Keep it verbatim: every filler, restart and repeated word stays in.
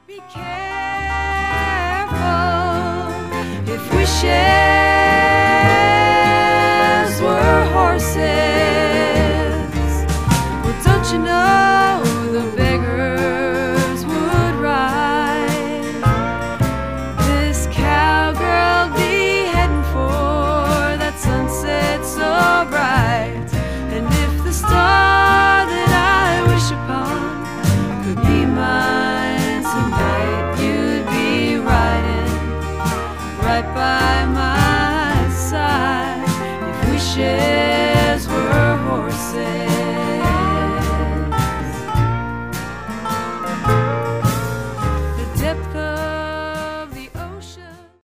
Be careful if wishes were horses. Well, don't you know the beggars would ride? This cowgirl be heading for that sunset so bright. And if the star that I wish upon could be mine tonight, you'd be riding right by my side. If we share